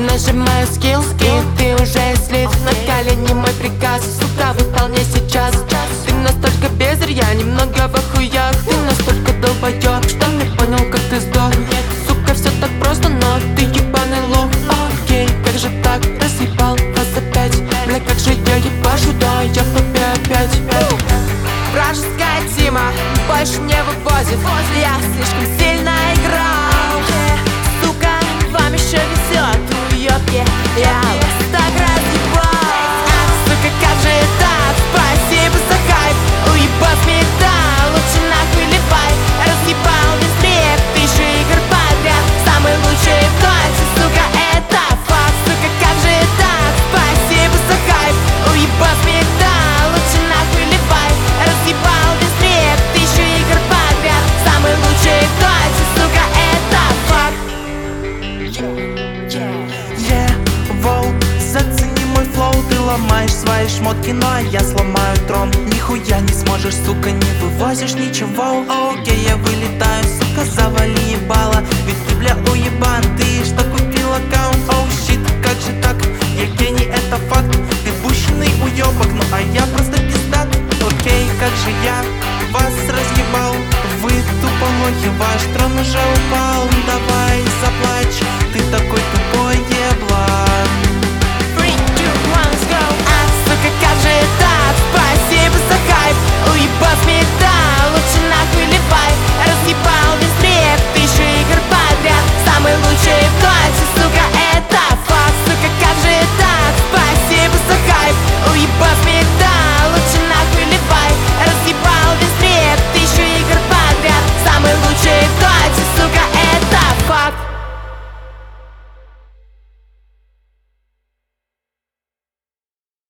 нажимаю скилл, и ты уже слит. На колени мой приказ, сука, выполняй сейчас. Ты настолько безря, немного в охуях. Ты настолько долбоёб, что не понял, как ты сдох. Сука, все так просто, но ты ебаный лох. Окей, как же так, разъебал вас опять. Бля, как же я ебашу, да, я в топе опять. Вражеская тима больше не вывозит. Я слишком сильно играл. Сука, вам еще везет, уёбки. Я вас так разъебал. Сука, как же так, спасибо за хайп. Уебать металл, лучше нахуй ливай. Разъебал весь мир, 1000 игр подряд. Самый лучший в танце, сука, это факт. Сука, как же так, спасибо за хайп. Уебать металл, лучше нахуй ливай. Разъебал весь мир, 1000 игр подряд. Самый лучший в танце, сука, это факт. Воу, зацени мой флоу. Ты ломаешь свои шмотки, ну а я сломаю трон. Нихуя не сможешь, сука, не вывозишь ничего. Окей, я вылетаю, сука, завали ебало. Ведь ты, бля, уебан, ты что купил аккаунт? Оу, щит, как же так? Я гений, это факт. Ты пущенный уебок, ну а я просто пиздат. Окей, как же я вас разъебал. Вы тупо лохи, ваш трон уже упал.